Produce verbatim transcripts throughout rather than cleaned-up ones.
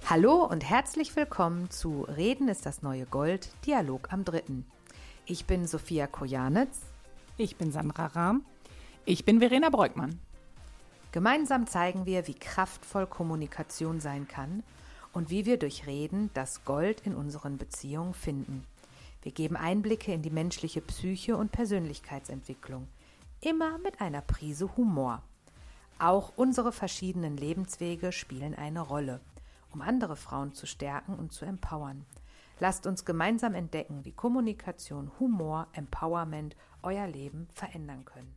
Hallo und herzlich willkommen zu Reden ist das neue Gold, Dialog am Dritten. Ich bin Sophia Kojanitz. Ich bin Sandra Rahm. Ich bin Verena Breukmann. Gemeinsam zeigen wir, wie kraftvoll Kommunikation sein kann und wie wir durch Reden das Gold in unseren Beziehungen finden. Wir geben Einblicke in die menschliche Psyche und Persönlichkeitsentwicklung, immer mit einer Prise Humor. Auch unsere verschiedenen Lebenswege spielen eine Rolle, um andere Frauen zu stärken und zu empowern. Lasst uns gemeinsam entdecken, wie Kommunikation, Humor, Empowerment euer Leben verändern können.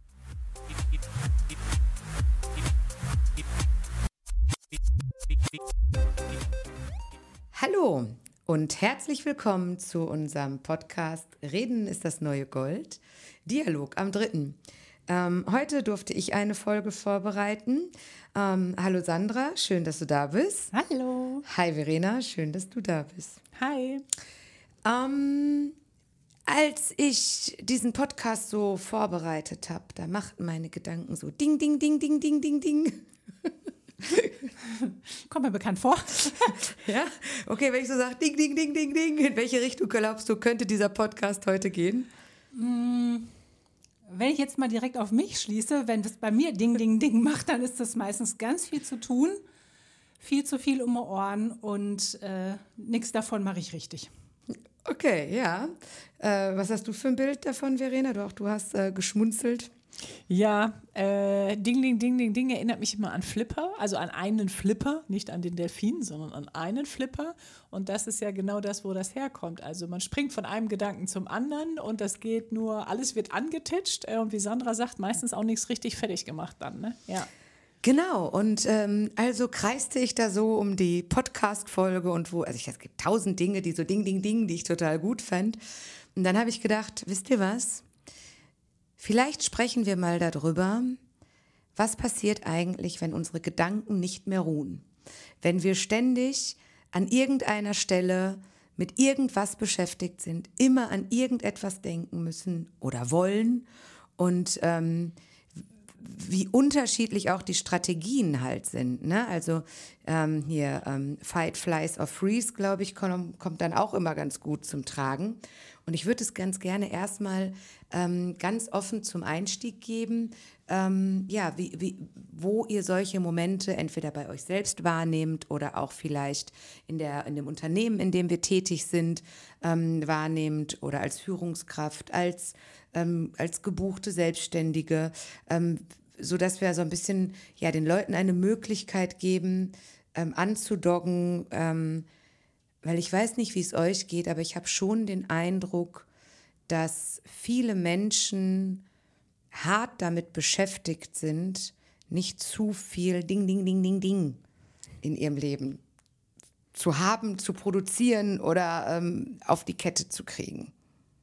Hallo und herzlich willkommen zu unserem Podcast Reden ist das neue Gold, Dialog am Dritten. Ähm, heute durfte ich eine Folge vorbereiten. Ähm, hallo Sandra, schön, dass du da bist. Hallo. Hi Verena, schön, dass du da bist. Hi. Ähm, als ich diesen Podcast so vorbereitet habe, da machten meine Gedanken so ding, ding, ding, ding, ding, ding, ding. Kommt mir bekannt vor. Ja, okay, wenn ich so sage ding, ding, ding, ding, ding, in welche Richtung glaubst du, könnte dieser Podcast heute gehen? Mm. Wenn ich jetzt mal direkt auf mich schließe, wenn das bei mir Ding, Ding, Ding macht, dann ist das meistens ganz viel zu tun, viel zu viel um die Ohren und äh, nichts davon mache ich richtig. Okay, ja. Äh, was hast du für ein Bild davon, Verena? Du, auch, du hast äh, geschmunzelt. Ja, äh, Ding, Ding, Ding, Ding, Ding erinnert mich immer an Flipper, also an einen Flipper, nicht an den Delfin, sondern an einen Flipper. Und das ist ja genau das, wo das herkommt. Also man springt von einem Gedanken zum anderen und das geht nur, alles wird angetitscht äh, und wie Sandra sagt, meistens auch nichts richtig fertig gemacht dann, ne? Ja. Genau, und ähm, also kreiste ich da so um die Podcast-Folge und wo, also ich, es gibt tausend Dinge, die so Ding, Ding, Ding, die ich total gut fand. Und dann habe ich gedacht, wisst ihr was? Vielleicht sprechen wir mal darüber, was passiert eigentlich, wenn unsere Gedanken nicht mehr ruhen. Wenn wir ständig an irgendeiner Stelle mit irgendwas beschäftigt sind, immer an irgendetwas denken müssen oder wollen und ähm, wie unterschiedlich auch die Strategien halt sind. Ne? Also ähm, hier ähm, Fight, Flies or Freeze, glaube ich, kommt, kommt dann auch immer ganz gut zum Tragen. Und ich würde es ganz gerne erstmal ähm, ganz offen zum Einstieg geben, ähm, ja, wie, wie, wo ihr solche Momente entweder bei euch selbst wahrnehmt oder auch vielleicht in, der, in dem Unternehmen, in dem wir tätig sind, ähm, wahrnehmt oder als Führungskraft, als, ähm, als gebuchte Selbstständige, ähm, sodass wir so ein bisschen ja, den Leuten eine Möglichkeit geben, ähm, anzudoggen, ähm, weil ich weiß nicht, wie es euch geht, aber ich habe schon den Eindruck, dass viele Menschen hart damit beschäftigt sind, nicht zu viel Ding, Ding, Ding, Ding, Ding in ihrem Leben zu haben, zu produzieren oder ähm, auf die Kette zu kriegen.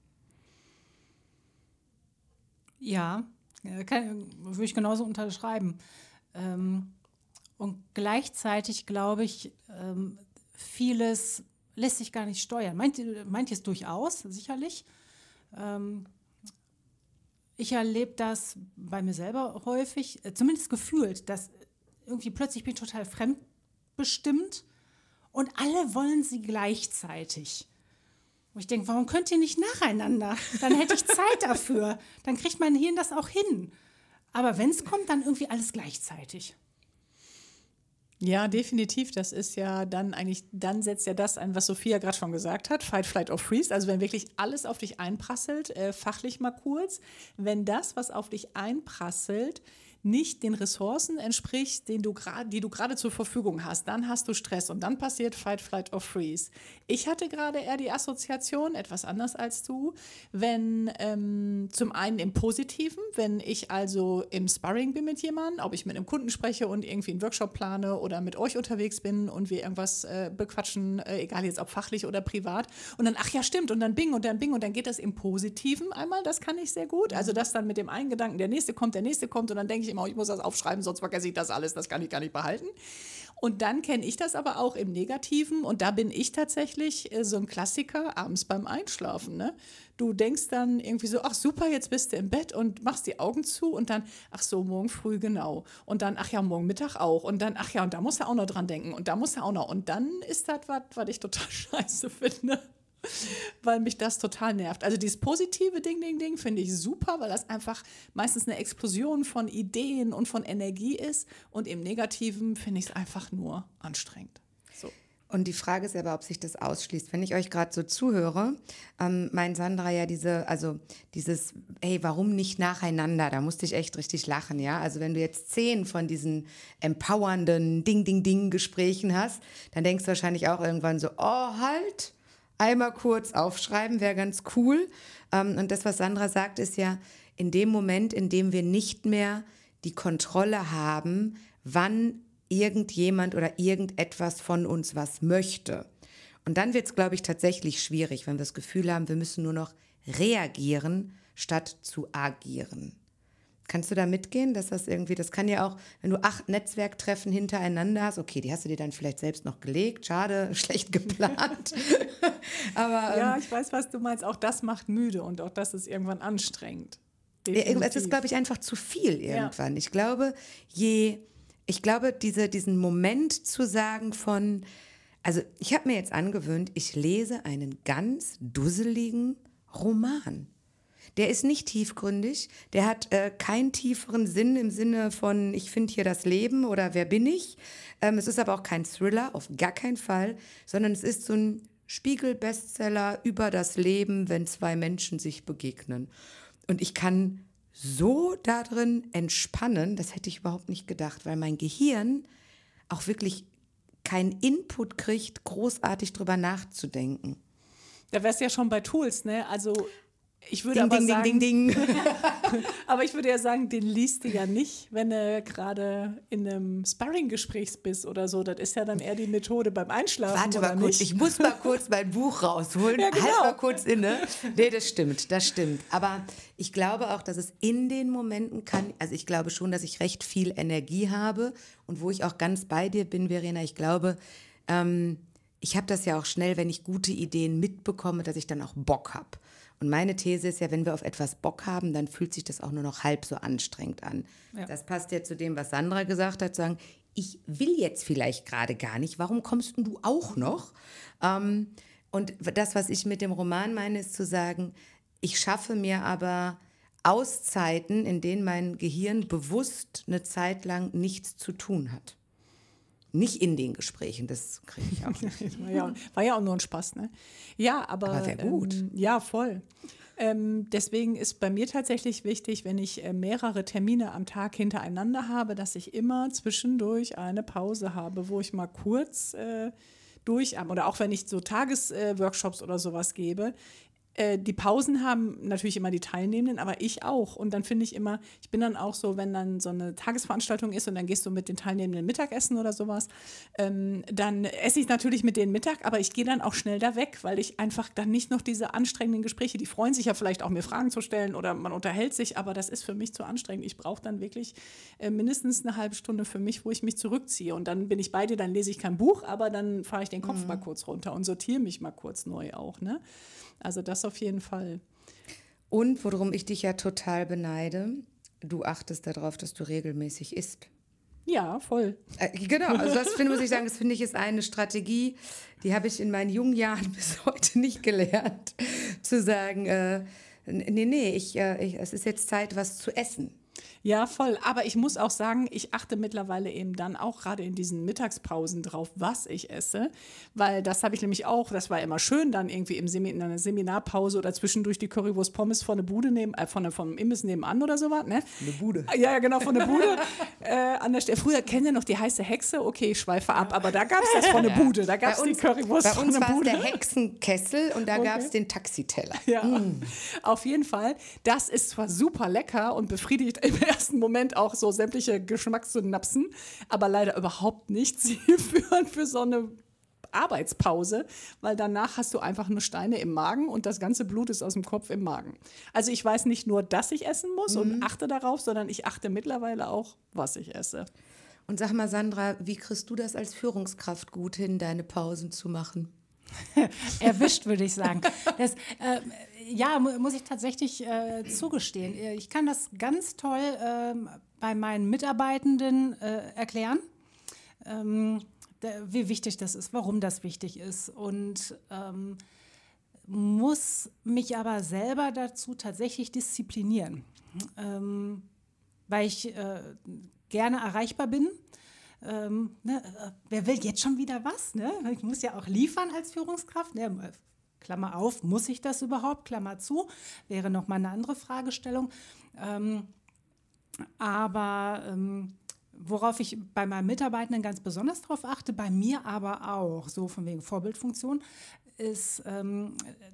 Ja, kann, würde ich genauso unterschreiben. Ähm, und gleichzeitig glaube ich, ähm, vieles lässt sich gar nicht steuern. Meint, manches durchaus, sicherlich. Ähm, ich erlebe das bei mir selber häufig, äh, zumindest gefühlt, dass irgendwie plötzlich bin ich total fremdbestimmt und alle wollen sie gleichzeitig. Und ich denke, warum könnt ihr nicht nacheinander? Dann hätte ich Zeit dafür. Dann kriegt mein Hirn das auch hin. Aber wenn es kommt, dann irgendwie alles gleichzeitig. Ja, definitiv. Das ist ja dann eigentlich, dann setzt ja das ein, was Sophia gerade schon gesagt hat, Fight, Flight or Freeze. Also wenn wirklich alles auf dich einprasselt, äh, fachlich mal kurz, wenn das, was auf dich einprasselt, nicht den Ressourcen entspricht, den du grad, die du gerade zur Verfügung hast, dann hast du Stress und dann passiert Fight, Flight or Freeze. Ich hatte gerade eher die Assoziation, etwas anders als du, wenn ähm, zum einen im Positiven, wenn ich also im Sparring bin mit jemandem, ob ich mit einem Kunden spreche und irgendwie einen Workshop plane oder mit euch unterwegs bin und wir irgendwas äh, bequatschen, äh, egal jetzt ob fachlich oder privat und dann, ach ja stimmt und dann bing und dann bing und dann geht das im Positiven einmal, das kann ich sehr gut, also das dann mit dem einen Gedanken, der nächste kommt, der nächste kommt und dann denke ich immer, ich muss das aufschreiben, sonst vergesse ich das alles, das kann ich gar nicht behalten. Und dann kenne ich das aber auch im Negativen und da bin ich tatsächlich äh, so ein Klassiker abends beim Einschlafen. Ne? Du denkst dann irgendwie so, ach super, jetzt bist du im Bett und machst die Augen zu und dann, ach so, morgen früh genau. Und dann, ach ja, morgen Mittag auch. Und dann, ach ja, und da muss er auch noch dran denken und da muss er auch noch. Und dann ist das was, was ich total scheiße finde. Weil mich das total nervt. Also dieses positive Ding, Ding, Ding finde ich super, weil das einfach meistens eine Explosion von Ideen und von Energie ist. Und im Negativen finde ich es einfach nur anstrengend. So. Und die Frage ist aber, ob sich das ausschließt. Wenn ich euch gerade so zuhöre, ähm, meint Sandra ja diese, also dieses, hey, warum nicht nacheinander? Da musste ich echt richtig lachen, ja. Also wenn du jetzt zehn von diesen empowernden Ding-Ding-Ding-Gesprächen hast, dann denkst du wahrscheinlich auch irgendwann so, oh, halt, einmal kurz aufschreiben, wäre ganz cool. Ähm, und das, was Sandra sagt, ist ja, in dem Moment, in dem wir nicht mehr die Kontrolle haben, wann irgendjemand oder irgendetwas von uns was möchte. Und dann wird es, glaube ich, tatsächlich schwierig, wenn wir das Gefühl haben, wir müssen nur noch reagieren, statt zu agieren. Kannst du da mitgehen, dass das irgendwie, das kann ja auch, wenn du acht Netzwerktreffen hintereinander hast, okay, die hast du dir dann vielleicht selbst noch gelegt, schade, schlecht geplant. Aber, ja, ähm, ich weiß, was du meinst. Auch das macht müde und auch das ist irgendwann anstrengend. Definitiv. Es ist, glaube ich, einfach zu viel irgendwann. Ja. Ich glaube, je, ich glaube, diese, diesen Moment zu sagen von, also ich habe mir jetzt angewöhnt, ich lese einen ganz dusseligen Roman. Der ist nicht tiefgründig, der hat äh, keinen tieferen Sinn im Sinne von, ich finde hier das Leben oder wer bin ich. Ähm, es ist aber auch kein Thriller, auf gar keinen Fall, sondern es ist so ein Spiegel-Bestseller über das Leben, wenn zwei Menschen sich begegnen. Und ich kann so darin entspannen, das hätte ich überhaupt nicht gedacht, weil mein Gehirn auch wirklich keinen Input kriegt, großartig drüber nachzudenken. Da wär's ja schon bei Tools, ne? Also ich würde ding, aber ding, sagen, ding, ding, ding. aber ich würde ja sagen, den liest du ja nicht, wenn du gerade in einem Sparring-Gespräch bist oder so. Das ist ja dann eher die Methode beim Einschlafen. Warte oder mal kurz, nicht? ich muss mal kurz mein Buch rausholen. Ja, genau. Halt mal kurz inne. Nee, das stimmt, das stimmt. Aber ich glaube auch, dass es in den Momenten kann, also ich glaube schon, dass ich recht viel Energie habe und wo ich auch ganz bei dir bin, Verena, ich glaube, ähm, ich habe das ja auch schnell, wenn ich gute Ideen mitbekomme, dass ich dann auch Bock habe. Und meine These ist ja, wenn wir auf etwas Bock haben, dann fühlt sich das auch nur noch halb so anstrengend an. Ja. Das passt ja zu dem, was Sandra gesagt hat, sagen, ich will jetzt vielleicht gerade gar nicht, warum kommst denn du auch noch? Ähm, und das, was ich mit dem Roman meine, ist zu sagen, ich schaffe mir aber Auszeiten, in denen mein Gehirn bewusst eine Zeit lang nichts zu tun hat. Nicht in den Gesprächen, das kriege ich auch nicht. war, ja, war ja auch nur ein Spaß, ne? Ja, aber, aber wäre gut. Ähm, ja, voll. Ähm, deswegen ist bei mir tatsächlich wichtig, wenn ich äh, mehrere Termine am Tag hintereinander habe, dass ich immer zwischendurch eine Pause habe, wo ich mal kurz äh, durchatme. Oder auch wenn ich so Tagesworkshops äh, oder sowas gebe. Die Pausen haben natürlich immer die Teilnehmenden, aber ich auch. Und dann finde ich immer, ich bin dann auch so, wenn dann so eine Tagesveranstaltung ist und dann gehst du mit den Teilnehmenden Mittagessen oder sowas, ähm, dann esse ich natürlich mit denen Mittag, aber ich gehe dann auch schnell da weg, weil ich einfach dann nicht noch diese anstrengenden Gespräche, die freuen sich ja vielleicht auch, mir Fragen zu stellen oder man unterhält sich, aber das ist für mich zu anstrengend. Ich brauche dann wirklich äh, mindestens eine halbe Stunde für mich, wo ich mich zurückziehe. Und dann bin ich bei dir, dann lese ich kein Buch, aber dann fahre ich den Kopf mhm. mal kurz runter und sortiere mich mal kurz neu auch, ne? Also das auf jeden Fall. Und worum ich dich ja total beneide, du achtest darauf, dass du regelmäßig isst. Ja, voll. Äh, genau, also das finde, muss ich sagen, das finde ich ist eine Strategie, die habe ich in meinen jungen Jahren bis heute nicht gelernt, zu sagen, äh, nee, nee, ich, äh, ich, es ist jetzt Zeit, was zu essen. Ja, voll. Aber ich muss auch sagen, ich achte mittlerweile eben dann auch gerade in diesen Mittagspausen drauf, was ich esse. Weil das habe ich nämlich auch, das war immer schön, dann irgendwie im Semi- in einer Seminarpause oder zwischendurch die Currywurst Pommes von der Bude nehmen, äh, von der, vom Imbiss nebenan oder sowas. Ne? Eine Bude. Ja, ja, genau, von der Bude. äh, an der Stelle. Früher kennt ihr noch die heiße Hexe? Okay, ich schweife ab, aber da gab es das von der Bude. Da gab es die Currywurst bei von uns der war es Bude. der Hexenkessel und da Okay. gab es den Taxiteller. Ja, Mm. auf jeden Fall. Das ist zwar super lecker und befriedigt im ersten Moment auch so sämtliche Geschmackssynapsen, aber leider überhaupt nicht zielführend für so eine Arbeitspause, weil danach hast du einfach nur Steine im Magen und das ganze Blut ist aus dem Kopf im Magen. Also ich weiß nicht nur, dass ich essen muss mhm. und achte darauf, sondern ich achte mittlerweile auch, was ich esse. Und sag mal, Sandra, wie kriegst du das als Führungskraft gut hin, deine Pausen zu machen? Erwischt, würde ich sagen. Das, äh, ja, mu- muss ich tatsächlich äh, zugestehen. Ich kann das ganz toll äh, bei meinen Mitarbeitenden äh, erklären, ähm, der, wie wichtig das ist, warum das wichtig ist. Und ähm, muss mich aber selber dazu tatsächlich disziplinieren, ähm, weil ich äh, gerne erreichbar bin. Ähm, ne, äh, wer will jetzt schon wieder was? Ne? Ich muss ja auch liefern als Führungskraft. Ne? Klammer auf, muss ich das überhaupt? Klammer zu, wäre nochmal eine andere Fragestellung. Ähm, aber ähm, worauf ich bei meinen Mitarbeitenden ganz besonders drauf achte, bei mir aber auch, so von wegen Vorbildfunktion, ist ähm,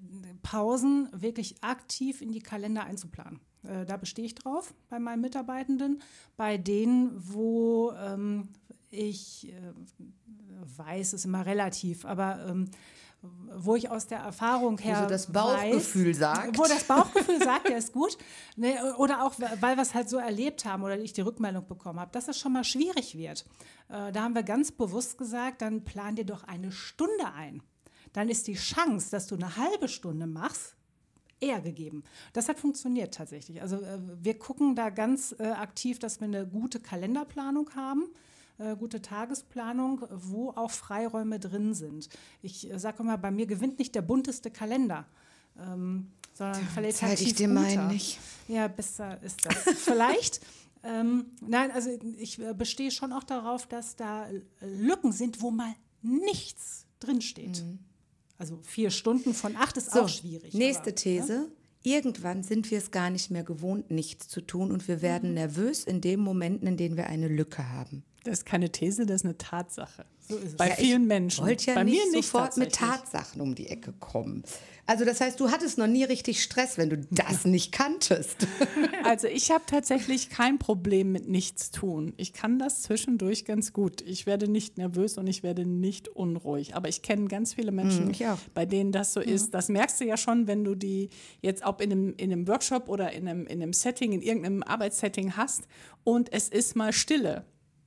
Pausen wirklich aktiv in die Kalender einzuplanen. Äh, da bestehe ich drauf bei meinen Mitarbeitenden. Bei denen, wo ähm, ich äh, weiß, ist immer relativ, aber ähm, wo ich aus der Erfahrung her Wo so das Bauchgefühl weiß, sagt. Wo das Bauchgefühl sagt, der ist gut. Ne, oder auch, weil wir es halt so erlebt haben oder ich die Rückmeldung bekommen habe, dass es schon mal schwierig wird. Äh, da haben wir ganz bewusst gesagt, dann plan dir doch eine Stunde ein. Dann ist die Chance, dass du eine halbe Stunde machst, eher gegeben. Das hat funktioniert tatsächlich. Also äh, wir gucken da ganz äh, aktiv, dass wir eine gute Kalenderplanung haben, äh, gute Tagesplanung, wo auch Freiräume drin sind. Ich äh, sage immer, bei mir gewinnt nicht der bunteste Kalender, ähm, sondern Zeig qualitativ ich dir guter. meinen nicht. Ja, besser ist das. Vielleicht. Ähm, nein, also ich äh, bestehe schon auch darauf, dass da Lücken sind, wo mal nichts drinsteht. Mhm. Also vier Stunden von acht ist so, auch schwierig. Nächste aber, These. Ja? Irgendwann sind wir es gar nicht mehr gewohnt, nichts zu tun und wir werden mhm. nervös in den Momenten, in denen wir eine Lücke haben. Das ist keine These, das ist eine Tatsache. So ist es. Bei Ja, vielen ich Menschen. wollte ja Bei nicht mir nicht sofort mit Tatsachen um die Ecke kommen. Also das heißt, du hattest noch nie richtig Stress, wenn du das nicht kanntest. Also ich habe tatsächlich kein Problem mit nichts tun. Ich kann das zwischendurch ganz gut. Ich werde nicht nervös und ich werde nicht unruhig. Aber ich kenne ganz viele Menschen, ich auch. bei denen das so ist. Das merkst du ja schon, wenn du die jetzt ob in einem, in einem Workshop oder in einem, in einem Setting, in irgendeinem Arbeitssetting hast und es ist mal Stille.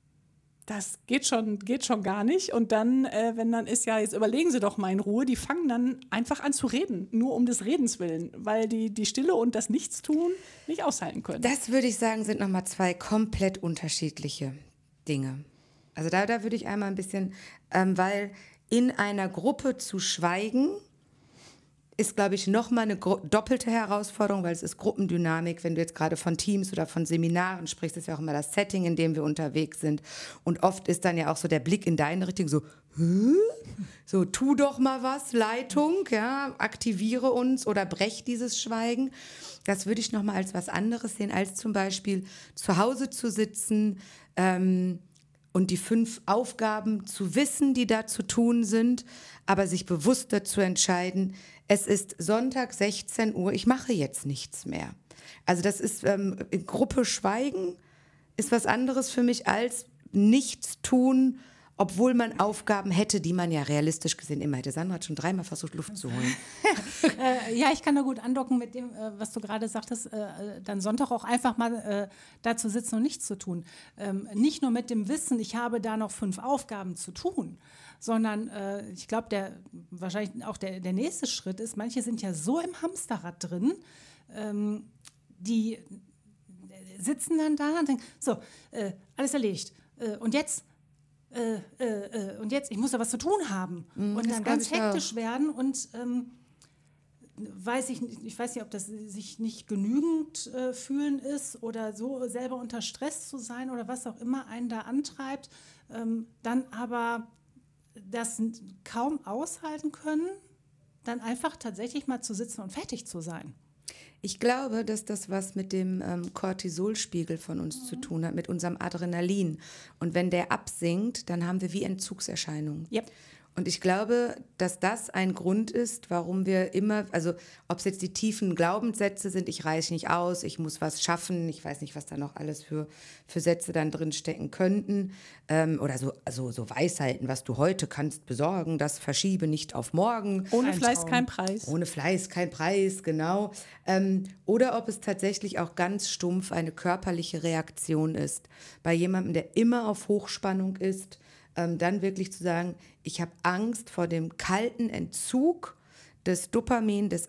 Das geht schon, geht schon gar nicht. Und dann, äh, wenn dann ist, ja, jetzt überlegen Sie doch mal in Ruhe, die fangen dann einfach an zu reden, nur um des Redens willen, weil die die Stille und das Nichtstun nicht aushalten können. Das würde ich sagen, sind nochmal zwei komplett unterschiedliche Dinge. Also da, da würde ich einmal ein bisschen, ähm, weil in einer Gruppe zu schweigen, ist, glaube ich, nochmal eine gro- doppelte Herausforderung, weil es ist Gruppendynamik. Wenn du jetzt gerade von Teams oder von Seminaren sprichst, ist ja auch immer das Setting, in dem wir unterwegs sind. Und oft ist dann ja auch so der Blick in deine Richtung so, Hä? So, tu doch mal was, Leitung, ja, aktiviere uns oder brech dieses Schweigen. Das würde ich nochmal als was anderes sehen, als zum Beispiel zu Hause zu sitzen, ähm, und die fünf Aufgaben zu wissen, die da zu tun sind, aber sich bewusst dazu entscheiden, es ist Sonntag sechzehn Uhr, ich mache jetzt nichts mehr. Also das ist ähm, in Gruppe schweigen, ist was anderes für mich als nichts tun, obwohl man Aufgaben hätte, die man ja realistisch gesehen immer hätte. Sandra hat schon dreimal versucht, Luft zu holen. äh, ja, ich kann da gut andocken mit dem, äh, was du gerade sagtest, äh, dann Sonntag auch einfach mal äh, da zu sitzen und nichts zu tun. Ähm, nicht nur mit dem Wissen, ich habe da noch fünf Aufgaben zu tun, sondern äh, ich glaube, der wahrscheinlich auch der, der nächste Schritt ist, manche sind ja so im Hamsterrad drin, ähm, die sitzen dann da und denken, so, äh, alles erledigt. Äh, und jetzt? Äh, äh, äh, und jetzt, ich muss da was zu tun haben. Mm, und dann ganz hektisch auch werden und ähm, weiß ich, ich weiß nicht, ob das sich nicht genügend äh, fühlen ist oder so selber unter Stress zu sein oder was auch immer einen da antreibt, ähm, dann aber das kaum aushalten können, dann einfach tatsächlich mal zu sitzen und fertig zu sein. Ich glaube, dass das was mit dem ähm, Cortisolspiegel von uns mhm. zu tun hat, mit unserem Adrenalin. Und wenn der absinkt, dann haben wir wie Entzugserscheinungen. Yep. Und ich glaube, dass das ein Grund ist, warum wir immer, also ob es jetzt die tiefen Glaubenssätze sind, ich reiche nicht aus, ich muss was schaffen, ich weiß nicht, was da noch alles für, für Sätze dann drin stecken könnten, ähm, oder so, also so Weisheiten, was du heute kannst besorgen, das verschiebe nicht auf morgen. Ohne Ein Fleiß Traum. kein Preis. Ohne Fleiß kein Preis, genau. Ähm, oder ob es tatsächlich auch ganz stumpf eine körperliche Reaktion ist. Bei jemandem, der immer auf Hochspannung ist, ähm, dann wirklich zu sagen, ich habe Angst vor dem kalten Entzug des Dopamin, des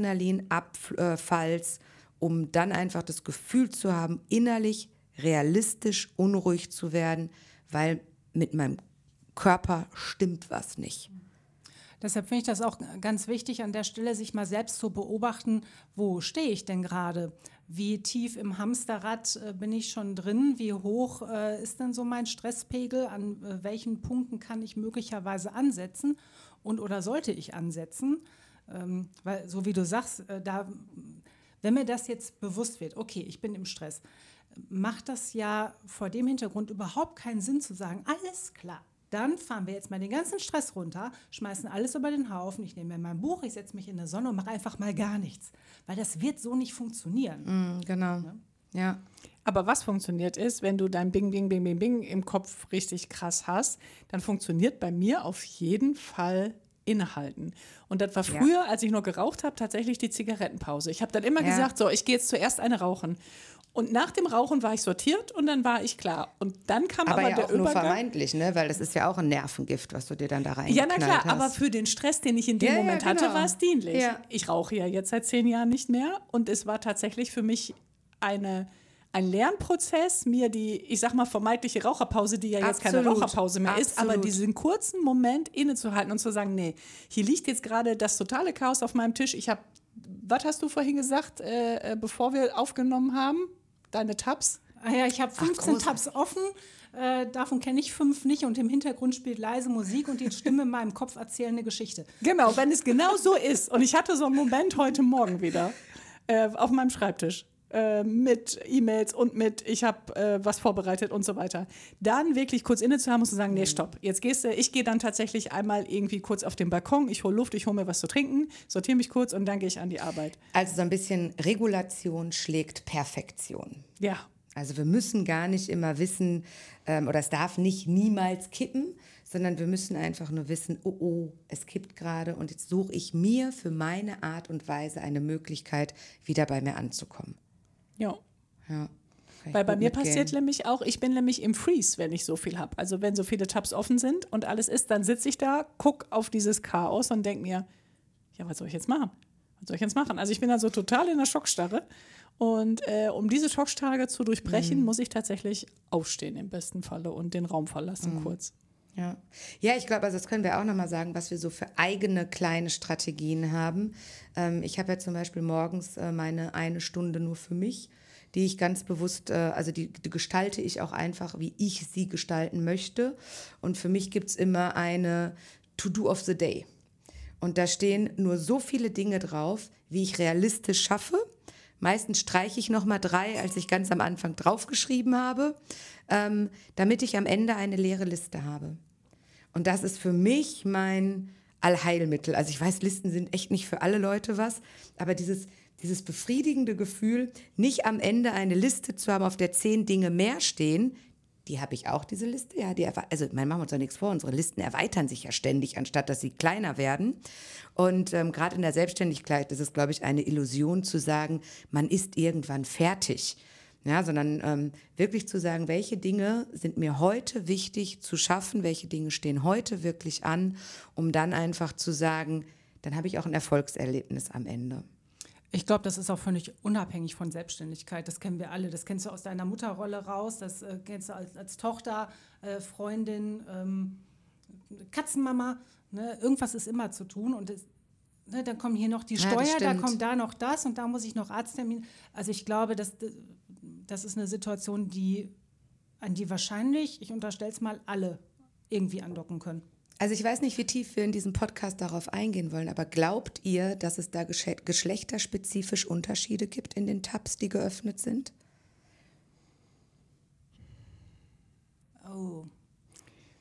Adrenalinabfalls, um dann einfach das Gefühl zu haben, innerlich realistisch unruhig zu werden, weil mit meinem Körper stimmt was nicht. Deshalb finde ich das auch ganz wichtig, an der Stelle sich mal selbst zu beobachten, wo stehe ich denn gerade? Wie tief im Hamsterrad äh, bin ich schon drin? Wie hoch äh, ist denn so mein Stresspegel? An äh, welchen Punkten kann ich möglicherweise ansetzen und oder sollte ich ansetzen? Ähm, weil, so wie du sagst, äh, da, wenn mir das jetzt bewusst wird, okay, ich bin im Stress, macht das ja vor dem Hintergrund überhaupt keinen Sinn zu sagen, alles klar. Dann fahren wir jetzt mal den ganzen Stress runter, schmeißen alles über den Haufen, ich nehme mir mein Buch, ich setze mich in der Sonne und mache einfach mal gar nichts. Weil das wird so nicht funktionieren. Mm, genau, ja. ja. Aber was funktioniert ist, wenn du dein Bing, Bing, Bing, Bing, Bing im Kopf richtig krass hast, dann funktioniert bei mir auf jeden Fall innehalten. Und das war früher, ja. als ich noch geraucht habe, tatsächlich die Zigarettenpause. Ich habe dann immer ja. gesagt, so, ich gehe jetzt zuerst eine rauchen. Und nach dem Rauchen war ich sortiert und dann war ich klar. Und dann kam aber, aber ja der auch nur Übergang. vermeintlich, ne? Weil das ist ja auch ein Nervengift, was du dir dann da reingeknallt Ja, na klar, hast. aber für den Stress, den ich in dem ja, Moment ja, genau. hatte, war es dienlich. Ja. Ich rauche ja jetzt seit zehn Jahren nicht mehr und es war tatsächlich für mich eine, ein Lernprozess, mir die, ich sag mal, vermeintliche Raucherpause, die ja jetzt Absolut. keine Raucherpause mehr ist, Absolut. aber diesen kurzen Moment innezuhalten und zu sagen, nee, hier liegt jetzt gerade das totale Chaos auf meinem Tisch. Ich habe, was hast du vorhin gesagt, äh, bevor wir aufgenommen haben? Deine Tabs? Ah ja, ich habe fünfzehn Tabs offen, äh, davon kenne ich fünf nicht und im Hintergrund spielt leise Musik und die Stimme in meinem Kopf erzählt eine Geschichte. Genau, wenn es genau so ist. Und ich hatte so einen Moment heute Morgen wieder äh, auf meinem Schreibtisch äh, mit E-Mails und mit, ich habe äh, was vorbereitet und so weiter. Dann wirklich kurz inne zu haben und zu sagen, nee, stopp, jetzt gehst du, ich gehe dann tatsächlich einmal irgendwie kurz auf den Balkon, ich hole Luft, ich hole mir was zu trinken, sortiere mich kurz und dann gehe ich an die Arbeit. Also so ein bisschen Regulation schlägt Perfektion. Ja. Also wir müssen gar nicht immer wissen, ähm, oder es darf nicht niemals kippen, sondern wir müssen einfach nur wissen, oh, oh, es kippt gerade und jetzt suche ich mir für meine Art und Weise eine Möglichkeit, wieder bei mir anzukommen. Ja. Ja. Weil bei mir passiert nämlich auch, ich bin nämlich im Freeze, wenn ich so viel habe. Also wenn so viele Tabs offen sind und alles ist, dann sitze ich da, gucke auf dieses Chaos und denke mir, ja, was soll ich jetzt machen? Was soll ich jetzt machen? Also ich bin da so total in der Schockstarre. Und äh, um diese Schockstarre zu durchbrechen, mhm. muss ich tatsächlich aufstehen im besten Falle und den Raum verlassen mhm. kurz. Ja, ja, ich glaube, also das können wir auch nochmal sagen, was wir so für eigene kleine Strategien haben. Ähm, ich habe ja zum Beispiel morgens äh, meine eine Stunde nur für mich, die ich ganz bewusst, äh, also die, die gestalte ich auch einfach, wie ich sie gestalten möchte. Und für mich gibt es immer eine To-Do of the Day. Und da stehen nur so viele Dinge drauf, wie ich realistisch schaffe. Meistens streiche ich noch mal drei, als ich ganz am Anfang draufgeschrieben habe, ähm, damit ich am Ende eine leere Liste habe. Und das ist für mich mein Allheilmittel. Also ich weiß, Listen sind echt nicht für alle Leute was, aber dieses, dieses befriedigende Gefühl, nicht am Ende eine Liste zu haben, auf der zehn Dinge mehr stehen, die habe ich auch, diese Liste. Ja, die, also man machen wir uns doch nichts vor, unsere Listen erweitern sich ja ständig, anstatt dass sie kleiner werden. Und ähm, gerade in der Selbstständigkeit ist es, glaube ich, eine Illusion zu sagen, man ist irgendwann fertig. Ja, sondern ähm, wirklich zu sagen, welche Dinge sind mir heute wichtig zu schaffen, welche Dinge stehen heute wirklich an, um dann einfach zu sagen, dann habe ich auch ein Erfolgserlebnis am Ende. Ich glaube, das ist auch völlig unabhängig von Selbstständigkeit. Das kennen wir alle. Das kennst du aus deiner Mutterrolle raus. Das äh, kennst du als, als Tochter, äh, Freundin, ähm, Katzenmama. Ne? Irgendwas ist immer zu tun. Und das, ne, dann kommen hier noch die Ja, Steuer, da stimmt. kommt da noch das und da muss ich noch Arzttermin. Also ich glaube, das, das ist eine Situation, die, an die wahrscheinlich, ich unterstelle es mal, alle irgendwie andocken können. Also ich weiß nicht, wie tief wir in diesem Podcast darauf eingehen wollen, aber glaubt ihr, dass es da gesch- geschlechterspezifisch Unterschiede gibt in den Tabs, die geöffnet sind? Oh.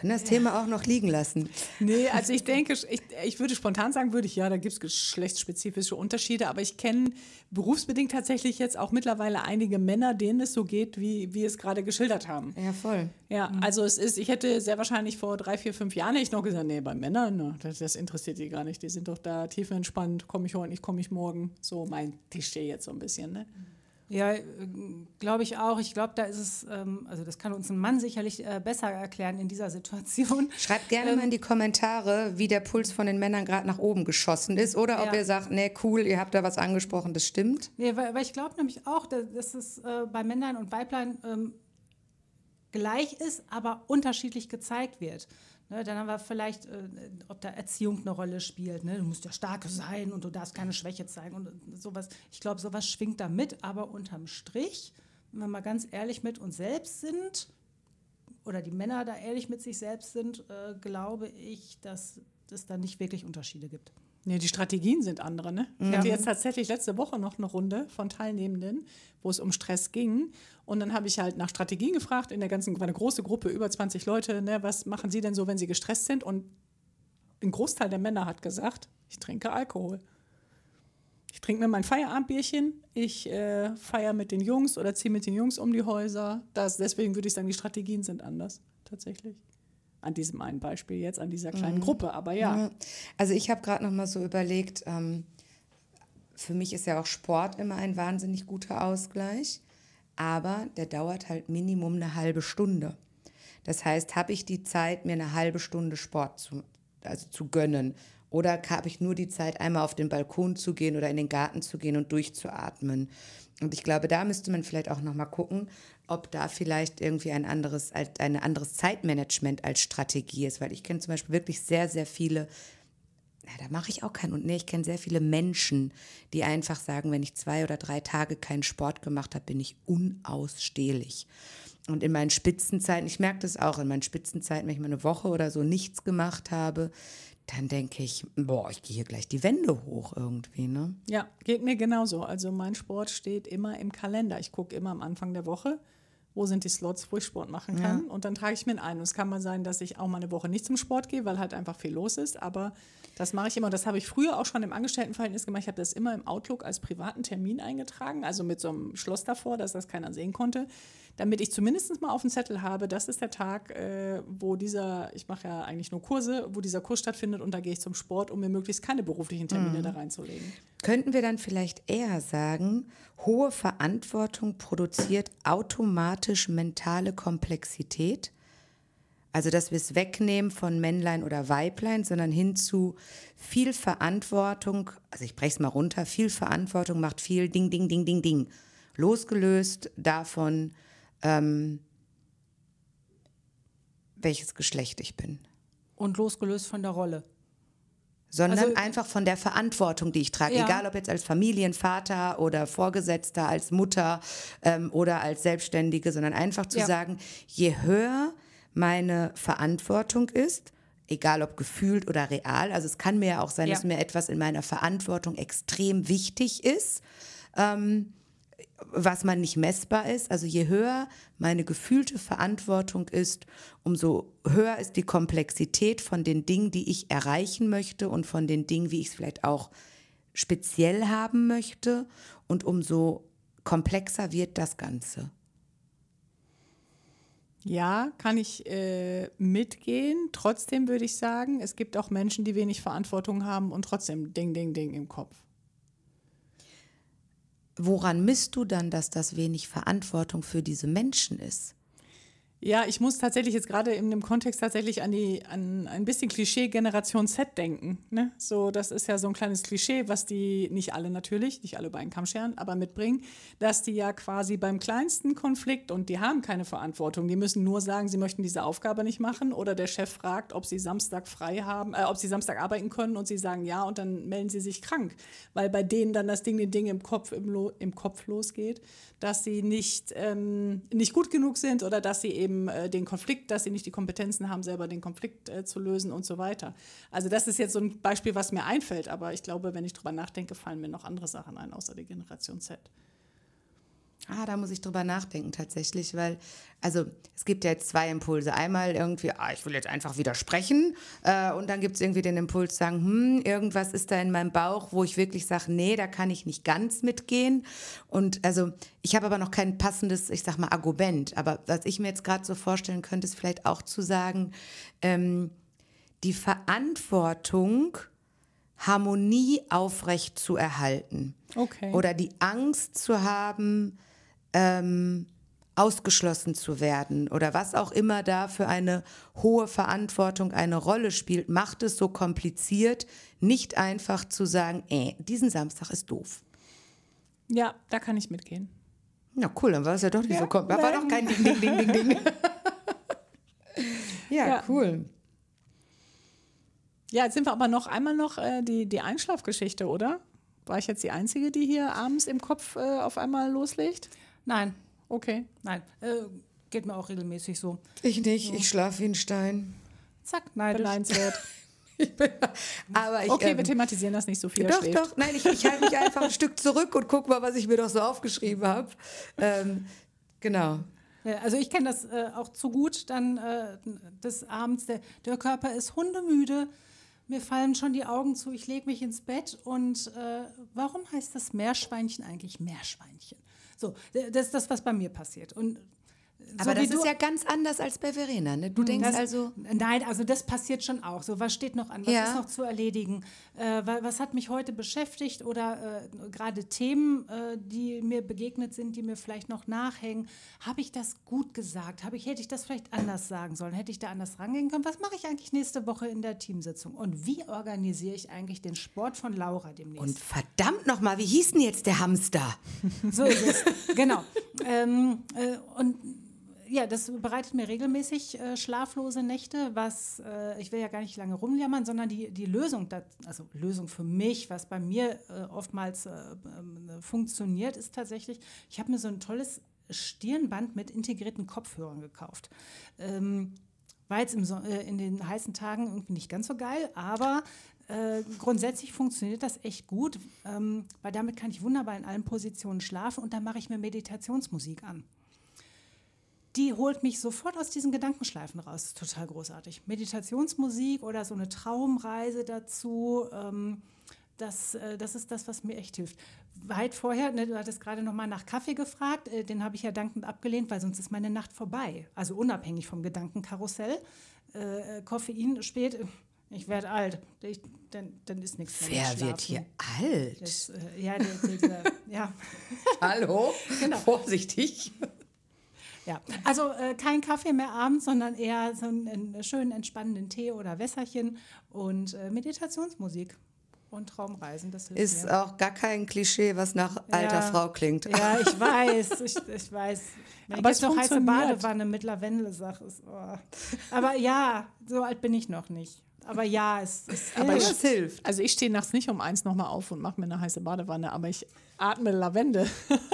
können das Thema auch noch liegen lassen. Nee, also ich denke, ich, ich würde spontan sagen, würde ich, ja, da gibt es geschlechtsspezifische Unterschiede, aber ich kenne berufsbedingt tatsächlich jetzt auch mittlerweile einige Männer, denen es so geht, wie wir es gerade geschildert haben. Ja, voll. Ja, mhm. also es ist, ich hätte sehr wahrscheinlich vor drei, vier, fünf Jahren hätte ich noch gesagt, nee, bei Männern, ne, das, das interessiert die gar nicht, die sind doch da tiefenentspannt, komme ich heute nicht, komme ich morgen, so mein Klischee jetzt so ein bisschen, ne? Ja, glaube ich auch. Ich glaube, da ist es, ähm, also das kann uns ein Mann sicherlich äh, besser erklären in dieser Situation. Schreibt gerne ähm, mal in die Kommentare, wie der Puls von den Männern gerade nach oben geschossen ist oder ob ja. ihr sagt, nee, cool, ihr habt da was angesprochen, das stimmt. Nee, weil, weil ich glaube nämlich auch, dass, dass es äh, bei Männern und Weiblein ähm, gleich ist, aber unterschiedlich gezeigt wird. Ne, dann haben wir vielleicht, äh, ob da Erziehung eine Rolle spielt. Ne? Du musst ja stark sein und du darfst keine Schwäche zeigen und sowas. Ich glaube, sowas schwingt da mit, aber unterm Strich, wenn wir mal ganz ehrlich mit uns selbst sind oder die Männer da ehrlich mit sich selbst sind, äh, glaube ich, dass es da nicht wirklich Unterschiede gibt. Nee, die Strategien sind andere, ne? Ich Ja. hatte jetzt tatsächlich letzte Woche noch eine Runde von Teilnehmenden, wo es um Stress ging. Und dann habe ich halt nach Strategien gefragt, in der ganzen, war eine große Gruppe, über zwanzig Leute, ne? Was machen sie denn so, wenn sie gestresst sind? Und ein Großteil der Männer hat gesagt, ich trinke Alkohol. Ich trinke mir mein Feierabendbierchen, ich äh, feiere mit den Jungs oder ziehe mit den Jungs um die Häuser. Das, deswegen würde ich sagen, die Strategien sind anders, tatsächlich. An diesem einen Beispiel jetzt, an dieser kleinen mhm. Gruppe, aber ja. ja. Also ich habe gerade noch mal so überlegt, ähm, für mich ist ja auch Sport immer ein wahnsinnig guter Ausgleich, aber der dauert halt Minimum eine halbe Stunde. Das heißt, habe ich die Zeit, mir eine halbe Stunde Sport zu, also zu gönnen, oder habe ich nur die Zeit, einmal auf den Balkon zu gehen oder in den Garten zu gehen und durchzuatmen. Und ich glaube, da müsste man vielleicht auch noch mal gucken, ob da vielleicht irgendwie ein anderes, ein anderes Zeitmanagement als Strategie ist. Weil ich kenne zum Beispiel wirklich sehr, sehr viele, na, da mache ich auch keinen, und nee, ich kenne sehr viele Menschen, die einfach sagen, wenn ich zwei oder drei Tage keinen Sport gemacht habe, bin ich unausstehlich. Und in meinen Spitzenzeiten, ich merke das auch, in meinen Spitzenzeiten, wenn ich mal eine Woche oder so nichts gemacht habe, dann denke ich, boah, ich gehe hier gleich die Wände hoch irgendwie, ne? Ja, geht mir genauso. Also mein Sport steht immer im Kalender. Ich gucke immer am Anfang der Woche, wo sind die Slots, wo ich Sport machen kann. Ja. Und dann trage ich mir ein. Und es kann mal sein, dass ich auch mal eine Woche nicht zum Sport gehe, weil halt einfach viel los ist. Aber das mache ich immer. Das habe ich früher auch schon im Angestelltenverhältnis gemacht. Ich habe das immer im Outlook als privaten Termin eingetragen, also mit so einem Schloss davor, dass das keiner sehen konnte, damit ich zumindest mal auf dem Zettel habe, das ist der Tag, äh, wo dieser, ich mache ja eigentlich nur Kurse, wo dieser Kurs stattfindet, und da gehe ich zum Sport, um mir möglichst keine beruflichen Termine mhm. da reinzulegen. Könnten wir dann vielleicht eher sagen, hohe Verantwortung produziert automatisch mentale Komplexität? Also, dass wir es wegnehmen von Männlein oder Weiblein, sondern hin zu viel Verantwortung, also ich breche es mal runter, viel Verantwortung macht viel Ding, Ding, Ding, Ding, Ding. Losgelöst davon, ähm, welches Geschlecht ich bin. Und losgelöst von der Rolle. Sondern also, einfach von der Verantwortung, die ich trage. Ja. Egal, ob jetzt als Familienvater oder Vorgesetzter, als Mutter ähm, oder als Selbstständige, sondern einfach zu ja. sagen, je höher meine Verantwortung ist, egal ob gefühlt oder real, also es kann mir ja auch sein, ja. dass mir etwas in meiner Verantwortung extrem wichtig ist, ähm, was man nicht messbar ist. Also je höher meine gefühlte Verantwortung ist, umso höher ist die Komplexität von den Dingen, die ich erreichen möchte und von den Dingen, wie ich es vielleicht auch speziell haben möchte, und umso komplexer wird das Ganze. Ja, kann ich äh, mitgehen. Trotzdem würde ich sagen, es gibt auch Menschen, die wenig Verantwortung haben und trotzdem Ding, Ding, Ding im Kopf. Woran misst du dann, dass das wenig Verantwortung für diese Menschen ist? Ja, ich muss tatsächlich jetzt gerade in dem Kontext tatsächlich an die an ein bisschen Klischee Generation Z denken. Ne? So, das ist ja so ein kleines Klischee, was die, nicht alle natürlich, nicht alle über einen Kamm scheren, aber mitbringen, dass die ja quasi beim kleinsten Konflikt, und die haben keine Verantwortung, die müssen nur sagen, sie möchten diese Aufgabe nicht machen, oder der Chef fragt, ob sie Samstag frei haben, äh, ob sie Samstag arbeiten können, und sie sagen ja, und dann melden sie sich krank, weil bei denen dann das Ding, den Ding im Kopf, im, Lo- im Kopf losgeht, dass sie nicht, ähm, nicht gut genug sind oder dass sie eben den Konflikt, dass sie nicht die Kompetenzen haben, selber den Konflikt äh, zu lösen und so weiter. Also das ist jetzt so ein Beispiel, was mir einfällt, aber ich glaube, wenn ich drüber nachdenke, fallen mir noch andere Sachen ein, außer die Generation Z. Ah, da muss ich drüber nachdenken tatsächlich, weil, also es gibt ja jetzt zwei Impulse. Einmal irgendwie, ah, ich will jetzt einfach widersprechen äh, und dann gibt es irgendwie den Impuls sagen, hm, irgendwas ist da in meinem Bauch, wo ich wirklich sage, nee, da kann ich nicht ganz mitgehen. Und also ich habe aber noch kein passendes, ich sag mal, Argument. Aber was ich mir jetzt gerade so vorstellen könnte, ist vielleicht auch zu sagen, ähm, die Verantwortung, Harmonie aufrecht zu erhalten. Okay. Oder die Angst zu haben, ähm, ausgeschlossen zu werden oder was auch immer da für eine hohe Verantwortung eine Rolle spielt, macht es so kompliziert, nicht einfach zu sagen, äh, diesen Samstag ist doof. Ja, da kann ich mitgehen. Na cool, dann war es ja doch nicht Ja, so kompliziert. Da war doch kein Ding, Ding, Ding, Ding, Ding. ja, Ja. cool. Ja, jetzt sind wir aber noch einmal noch äh, die, die Einschlafgeschichte, oder? War ich jetzt die Einzige, die hier abends im Kopf äh, auf einmal loslegt? Nein, Okay. nein, äh, geht mir auch regelmäßig so. Ich nicht, ich schlafe wie ein Stein. Zack, neidisch. Beneidenswert. Aber ich, Okay, ähm, wir thematisieren das nicht so viel. er Doch, schläft. doch, nein, ich, ich halte mich einfach ein Stück zurück und guck mal, was ich mir doch so aufgeschrieben habe. Ähm, genau. Ja, also ich kenne das äh, auch zu gut, dann äh, des Abends, der, der Körper ist hundemüde, mir fallen schon die Augen zu, ich lege mich ins Bett und äh, warum heißt das Meerschweinchen eigentlich Meerschweinchen? So, äh, das ist das, was bei mir passiert. Und Aber so wie das du- ist ja ganz anders als bei Verena, ne? Du denkst das, also... Nein, also das passiert schon auch. So, was steht noch an? Was Ja. ist noch zu erledigen? Äh, wa- was hat mich heute beschäftigt? Oder äh, gerade Themen, äh, die mir begegnet sind, die mir vielleicht noch nachhängen. Habe ich das gut gesagt? Habe ich, hätte ich das vielleicht anders sagen sollen? Hätte ich da anders rangehen können? Was mache ich eigentlich nächste Woche in der Teamsitzung? Und wie organisiere ich eigentlich den Sport von Laura demnächst? Und verdammt nochmal, wie hieß denn jetzt der Hamster? So ist es, genau. Ähm, äh, und ja, das bereitet mir regelmäßig äh, schlaflose Nächte, was, äh, ich will ja gar nicht lange rumjammern, sondern die, die Lösung, dat, also Lösung für mich, was bei mir äh, oftmals äh, äh, funktioniert, ist tatsächlich, ich habe mir so ein tolles Stirnband mit integrierten Kopfhörern gekauft. Ähm, war jetzt im so äh, in den heißen Tagen irgendwie nicht ganz so geil, aber äh, grundsätzlich funktioniert das echt gut, ähm, weil damit kann ich wunderbar in allen Positionen schlafen und dann mache ich mir Meditationsmusik an. Die holt mich sofort aus diesen Gedankenschleifen raus. Das ist total großartig. Meditationsmusik oder so eine Traumreise dazu, ähm, das, äh, das ist das, was mir echt hilft. Weit vorher, ne, du hattest gerade noch mal nach Kaffee gefragt, äh, den habe ich ja dankend abgelehnt, weil sonst ist meine Nacht vorbei. Also unabhängig vom Gedankenkarussell. Äh, Koffein spät, ich werde alt, ich, dann, dann ist nichts mehr mit Wer Schlafen. wird hier alt? Das, äh, ja, der, der, der, ja. Hallo? Genau. Vorsichtig. Ja, also äh, kein Kaffee mehr abends, sondern eher so einen, einen schönen, entspannenden Tee oder Wässerchen und äh, Meditationsmusik und Traumreisen. Das hilft Ist mir. auch gar kein Klischee, was nach alter Ja. Frau klingt. Ja, ich weiß, ich, ich weiß. Wenn Aber ich jetzt es noch heiße funktioniert. Badewanne mit Lavendel sage, ist, oh. Aber ja, so alt bin ich noch nicht. Aber ja, es, es Aber hilft. es hilft. Also ich stehe nachts nicht um eins nochmal auf und mache mir eine heiße Badewanne, aber ich atme Lavende.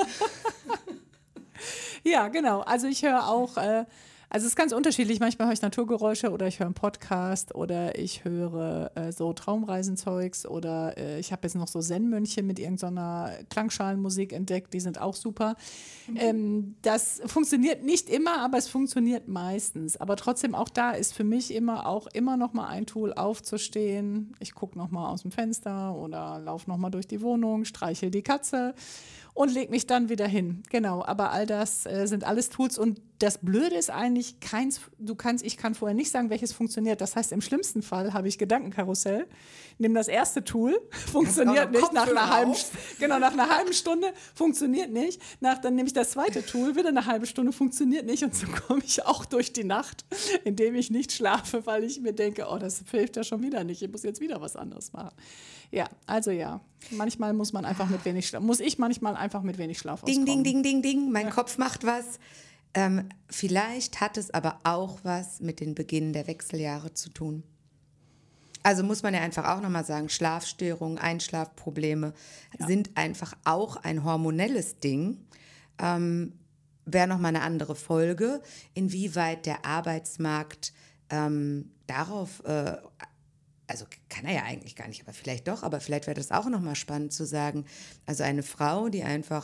Ja, genau. Also ich höre auch, äh, also es ist ganz unterschiedlich. Manchmal höre ich Naturgeräusche oder ich höre einen Podcast oder ich höre äh, so Traumreisenzeugs oder äh, ich habe jetzt noch so Zen-Mönche mit irgendeiner Klangschalenmusik entdeckt, die sind auch super. Mhm. Ähm, das funktioniert nicht immer, aber es funktioniert meistens. Aber trotzdem auch da ist für mich immer auch immer noch mal ein Tool aufzustehen. Ich gucke noch mal aus dem Fenster oder laufe noch mal durch die Wohnung, streichel die Katze und leg mich dann wieder hin. Genau, aber all das äh, sind alles Tools und das Blöde ist eigentlich, keins, du kannst, ich kann vorher nicht sagen, welches funktioniert. Das heißt, im schlimmsten Fall habe ich Gedankenkarussell, nehme das erste Tool, funktioniert nicht, nach einer, halben, genau, nach einer halben Stunde funktioniert nicht. Nach, dann nehme ich das zweite Tool, wieder eine halbe Stunde, funktioniert nicht und so komme ich auch durch die Nacht, indem ich nicht schlafe, weil ich mir denke, oh, das hilft ja schon wieder nicht, ich muss jetzt wieder was anderes machen. Ja, also ja, manchmal muss man einfach mit wenig Schlaf, muss ich manchmal einfach mit wenig Schlaf Ding, auskommen. ding, ding, ding, ding. Mein ja. Kopf macht was. Ähm, vielleicht hat es aber auch was mit den Beginn der Wechseljahre zu tun. Also muss man ja einfach auch nochmal sagen, Schlafstörungen, Einschlafprobleme ja. sind einfach auch ein hormonelles Ding. Ähm, wäre nochmal eine andere Folge, inwieweit der Arbeitsmarkt ähm, darauf, äh, also kann er ja eigentlich gar nicht, aber vielleicht doch, aber vielleicht wäre das auch nochmal spannend zu sagen, also eine Frau, die einfach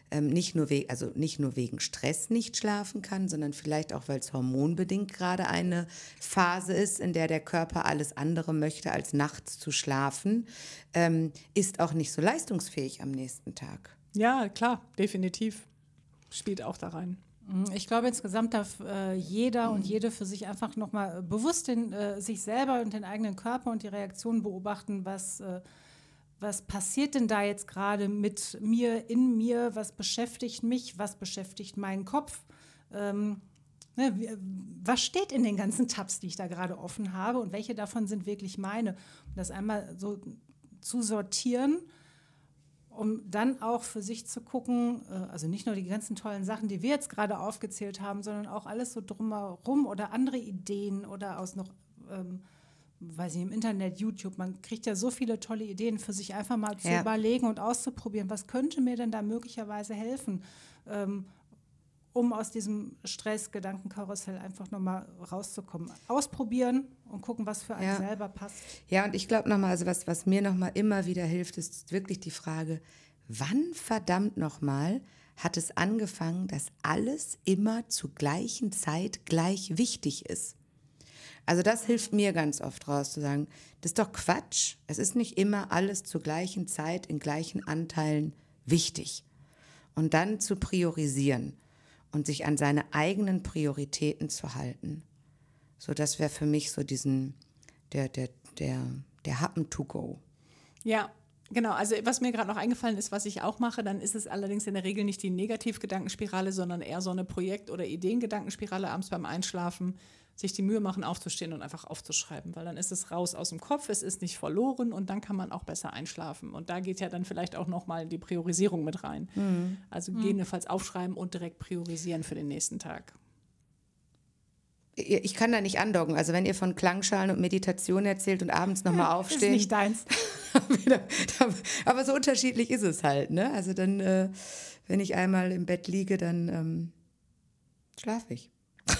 ähm, nicht nur we- also nicht nur wegen Stress nicht schlafen kann, sondern vielleicht auch, weil es hormonbedingt gerade eine Phase ist, in der der Körper alles andere möchte, als nachts zu schlafen, ähm, ist auch nicht so leistungsfähig am nächsten Tag. Ja, klar, definitiv. Spielt auch da rein. Ich glaube, insgesamt darf äh, jeder und jede für sich einfach nochmal bewusst den, äh, sich selber und den eigenen Körper und die Reaktionen beobachten, was, äh, was passiert denn da jetzt gerade mit mir, in mir, was beschäftigt mich, was beschäftigt meinen Kopf, ähm, ne, wie, was steht in den ganzen Tabs, die ich da gerade offen habe und welche davon sind wirklich meine. Um das einmal so zu sortieren, um dann auch für sich zu gucken, also nicht nur die ganzen tollen Sachen, die wir jetzt gerade aufgezählt haben, sondern auch alles so drumherum oder andere Ideen oder aus noch, ähm, weiß ich, im Internet, YouTube, man kriegt ja so viele tolle Ideen für sich einfach mal zu Ja. überlegen und auszuprobieren, was könnte mir denn da möglicherweise helfen, ähm, um aus diesem Stress-Gedankenkarussell einfach nochmal rauszukommen. Ausprobieren und gucken, was für einen Ja. selber passt. Ja, und ich glaube nochmal, also was, was mir nochmal immer wieder hilft, ist wirklich die Frage, wann verdammt nochmal hat es angefangen, dass alles immer zur gleichen Zeit gleich wichtig ist? Also das hilft mir ganz oft raus zu sagen, das ist doch Quatsch. Es ist nicht immer alles zur gleichen Zeit in gleichen Anteilen wichtig. Und dann zu priorisieren und sich an seine eigenen Prioritäten zu halten. So, das wäre für mich so diesen, der, der, der, der Happen to go. Ja, genau. Also was mir gerade noch eingefallen ist, was ich auch mache, dann ist es allerdings in der Regel nicht die Negativgedankenspirale, sondern eher so eine Projekt- oder Ideengedankenspirale abends beim Einschlafen, sich die Mühe machen, aufzustehen und einfach aufzuschreiben, weil dann ist es raus aus dem Kopf, es ist nicht verloren und dann kann man auch besser einschlafen. Und da geht ja dann vielleicht auch nochmal die Priorisierung mit rein. Mhm. Also gegebenenfalls aufschreiben und direkt priorisieren für den nächsten Tag. Ich kann da nicht andocken. Also wenn ihr von Klangschalen und Meditation erzählt und abends nochmal aufstehen. Ist nicht deins. Aber so unterschiedlich ist es halt, ne? Also dann, äh, wenn ich einmal im Bett liege, dann ähm, schlafe ich.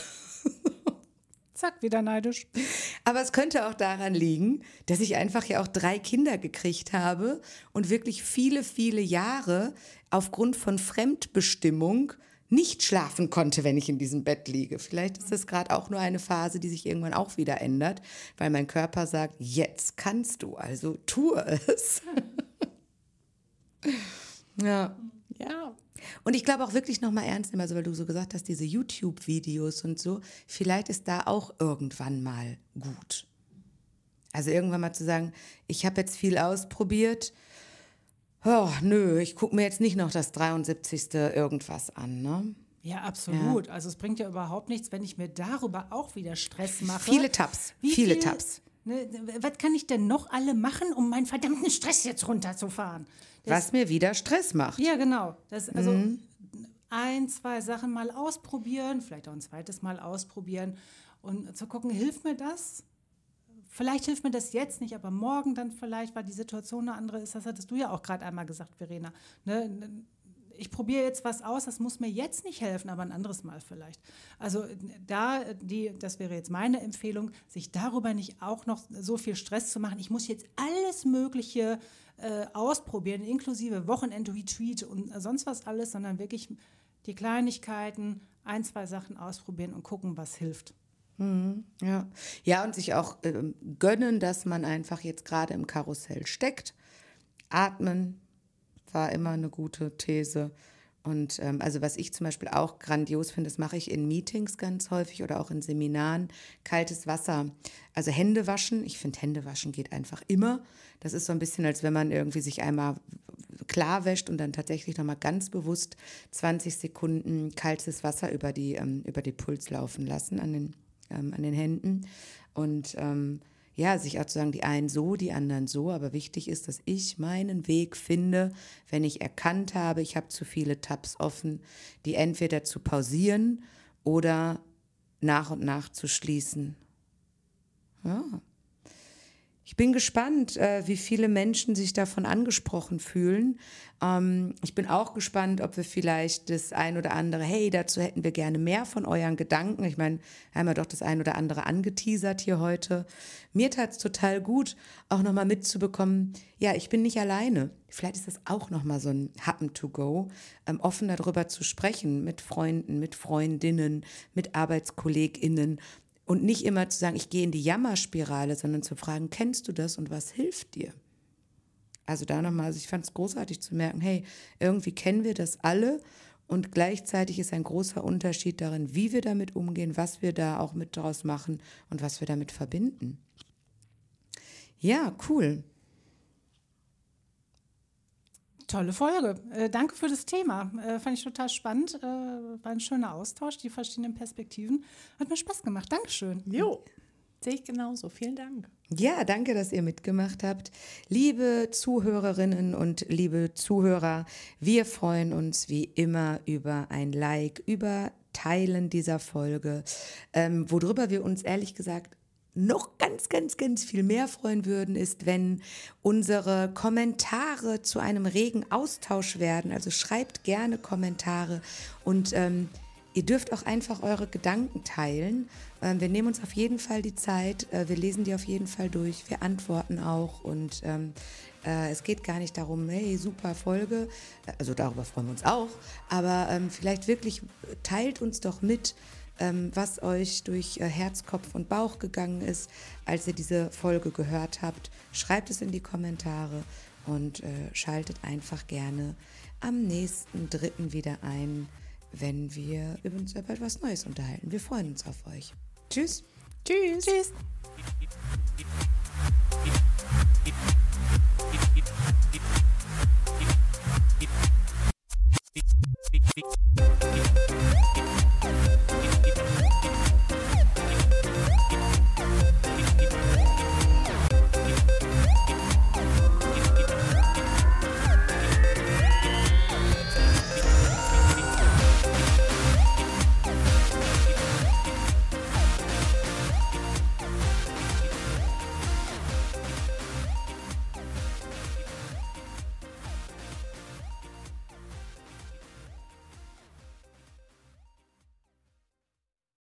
Zack, wieder neidisch. Aber es könnte auch daran liegen, dass ich einfach ja auch drei Kinder gekriegt habe und wirklich viele, viele Jahre aufgrund von Fremdbestimmung nicht schlafen konnte, wenn ich in diesem Bett liege. Vielleicht ist das gerade auch nur eine Phase, die sich irgendwann auch wieder ändert, weil mein Körper sagt, jetzt kannst du, also tue es. Ja. Ja. Und ich glaube auch wirklich nochmal ernst nehmen, also weil du so gesagt hast, diese YouTube-Videos und so, vielleicht ist da auch irgendwann mal gut. Also irgendwann mal zu sagen, ich habe jetzt viel ausprobiert, oh, nö, ich gucke mir jetzt nicht noch das dreiundsiebzigste irgendwas an, ne? Ja, absolut. Ja. Also es bringt ja überhaupt nichts, wenn ich mir darüber auch wieder Stress mache. Viele Tabs, Wie viele viel, Tabs. Ne, was kann ich denn noch alle machen, um meinen verdammten Stress jetzt runterzufahren? Das, Was mir wieder Stress macht. Ja, genau. Das, also mhm. ein, zwei Sachen mal ausprobieren, vielleicht auch ein zweites Mal ausprobieren und zu gucken, hilft mir das? Vielleicht hilft mir das jetzt nicht, aber morgen dann vielleicht, weil die Situation eine andere ist. Das hattest du ja auch gerade einmal gesagt, Verena. Ne? Ich probiere jetzt was aus, das muss mir jetzt nicht helfen, aber ein anderes Mal vielleicht. Also da, die, das wäre jetzt meine Empfehlung, sich darüber nicht auch noch so viel Stress zu machen. Ich muss jetzt alles Mögliche äh, ausprobieren, inklusive Wochenend-Retreat und sonst was alles, sondern wirklich die Kleinigkeiten, ein, zwei Sachen ausprobieren und gucken, was hilft. Mhm, ja. ja, und sich auch äh, gönnen, dass man einfach jetzt gerade im Karussell steckt. Atmen war immer eine gute These. Und ähm, also was ich zum Beispiel auch grandios finde, das mache ich in Meetings ganz häufig oder auch in Seminaren, kaltes Wasser. Also Hände waschen, ich finde Hände waschen geht einfach immer. Das ist so ein bisschen, als wenn man irgendwie sich einmal klar wäscht und dann tatsächlich nochmal ganz bewusst zwanzig Sekunden kaltes Wasser über die, ähm, über die Puls laufen lassen an den Ähm, an den Händen und ähm, ja, sich auch zu sagen, die einen so, die anderen so, aber wichtig ist, dass ich meinen Weg finde, wenn ich erkannt habe, ich habe zu viele Tabs offen, die entweder zu pausieren oder nach und nach zu schließen. Ja. Ich bin gespannt, äh, wie viele Menschen sich davon angesprochen fühlen. Ähm, ich bin auch gespannt, ob wir vielleicht das ein oder andere, hey, dazu hätten wir gerne mehr von euren Gedanken. Ich meine, wir haben ja doch das ein oder andere angeteasert hier heute. Mir tat es total gut, auch nochmal mitzubekommen, ja, ich bin nicht alleine. Vielleicht ist das auch nochmal so ein Happen to go, ähm, offen darüber zu sprechen mit Freunden, mit Freundinnen, mit ArbeitskollegInnen. Und nicht immer zu sagen, ich gehe in die Jammerspirale, sondern zu fragen, kennst du das und was hilft dir? Also da nochmal, also ich fand es großartig zu merken, hey, irgendwie kennen wir das alle und gleichzeitig ist ein großer Unterschied darin, wie wir damit umgehen, was wir da auch mit draus machen und was wir damit verbinden. Ja, cool. Tolle Folge. Äh, danke für das Thema. Äh, fand ich total spannend. Äh, war ein schöner Austausch, die verschiedenen Perspektiven. Hat mir Spaß gemacht. Dankeschön. Jo, sehe ich genauso. Vielen Dank. Ja, danke, dass ihr mitgemacht habt. Liebe Zuhörerinnen und liebe Zuhörer, wir freuen uns wie immer über ein Like, über Teilen dieser Folge, ähm, worüber wir uns ehrlich gesagt noch ganz, ganz, ganz viel mehr freuen würden, ist, wenn unsere Kommentare zu einem regen Austausch werden. Also schreibt gerne Kommentare und ähm, ihr dürft auch einfach eure Gedanken teilen. Ähm, wir nehmen uns auf jeden Fall die Zeit, äh, wir lesen die auf jeden Fall durch, wir antworten auch und ähm, äh, es geht gar nicht darum, hey, super Folge, also darüber freuen wir uns auch, aber ähm, vielleicht wirklich teilt uns doch mit, was euch durch Herz, Kopf und Bauch gegangen ist, als ihr diese Folge gehört habt. Schreibt es in die Kommentare und äh, schaltet einfach gerne am nächsten Dritten wieder ein, wenn wir uns über etwas Neues unterhalten. Wir freuen uns auf euch. Tschüss. Tschüss. Tschüss.